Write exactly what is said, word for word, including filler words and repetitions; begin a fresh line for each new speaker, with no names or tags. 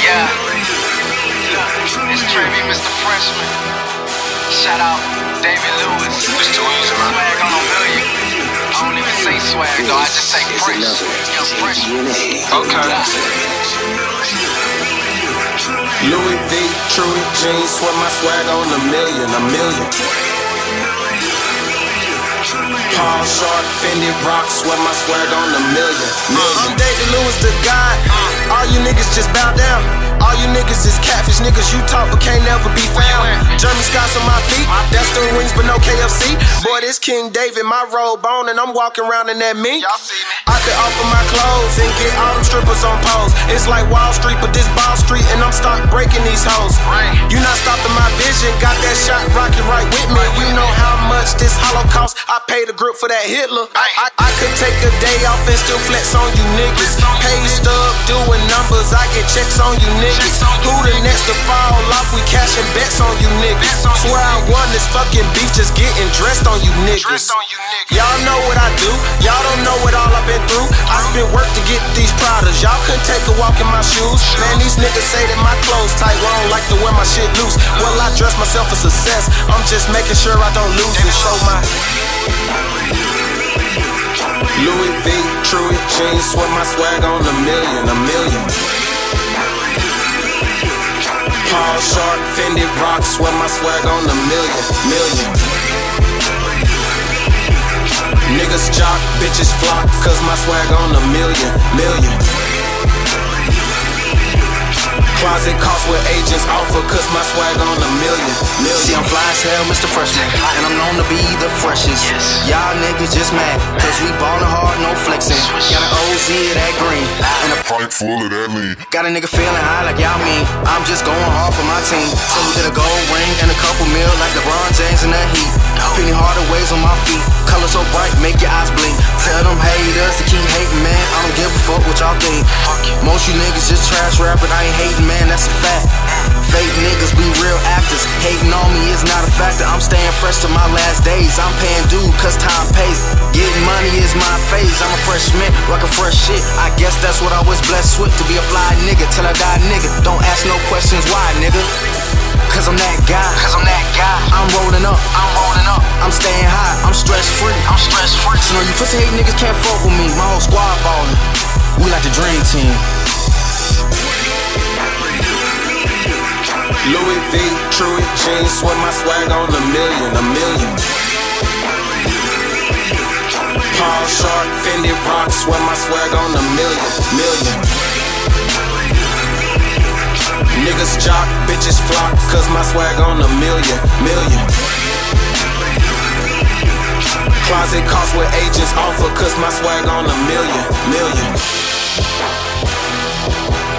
Yeah. It's Trevi, Mister Freshman. Shout out David Lewis. It's too easy, man. Swag on a million. I don't even say swag, though. I just say fresh. Yo, fresh.
Okay. Louis V, Truly jeans, sweat my swag on a million, a million. Paul Shark, Fendi rocks, sweat my swag on a million, million. I'm David Lewis, the God. All you niggas just bow down. All you niggas is catfish niggas. You talk but can't never be found. German Scots on my feet, that's the wings but no K F C. Boy, this King David, my robe on, and I'm walking around in that mink. I could offer my clothes and get all them strippers on pose. It's like Wall Street, but this Ball Street, and I'm start breaking these hoes. You not stopping my vision, got that shot rocking right with me. You know how much this Holocaust, I paid a grip for that Hitler. I, I, I could take a day off and still flex on you niggas. Pay stub, doing numbers, I get checks on you niggas. Who the next to fall off? We cashing bets on you niggas. Swear I won this fucking beef, just getting dressed on you niggas. Y'all know what I do, y'all don't know what all I've been through. I spent work to get these Pradas, y'all couldn't take a walk in my shoes. Man, these niggas say that my clothes tight, well I don't like to wear my shit loose. Well, I dress myself for success, I'm just making sure I don't lose and show my Louis V, Truly jeans, sweat my swag on a million, a million. Paul Shark, Fendi rocks, sweat my swag on a million, million. Niggas jock, bitches flock, cause my swag on a million, million. Closet cost with agents offer, cause my swag on a million, million.
See, I'm fly as hell, Mister Freshman, and I'm known to be the freshest. Y'all niggas just mad, cause we ballin' hard, no flexing. Got an O Z of that green, and a
pipe full of that lean.
Got a nigga feeling high like y'all mean. I'm just going hard for my team. So we get a gold ring and a couple mil like LeBron James in that heat. Penny harder ways on my feet. Color so bright, make your eyes blink. Tell them haters to keep hating, man. I don't give a fuck what y'all think. Most you niggas just trash rapping, I ain't hating, man, that's a fact. Fake niggas be real actors. Hating on me is not a factor. I'm staying fresh to my last days. I'm paying due cause time pays. Getting money is my phase. I'm a freshman, rockin' fresh shit. I guess that's what I was blessed with. To be a fly nigga till I die, nigga. Don't ask no questions why, nigga. Cause I'm that guy.
Cause I'm that guy.
I'm rolling up.
I'm rolling up.
I'm staying high. I'm stress free.
I'm stress free.
So no, you pussy hate niggas can't fuck with me. My whole squad ballin'. We like the dream team.
Louis V, Truly jeans, sweat my swag on a million, a million. Paul Shark, Fendi rocks, sweat my swag on a million, million. Niggas jock, bitches flock, cause my swag on a million, million. Closet cost with agents offer, cause my swag on a million, million.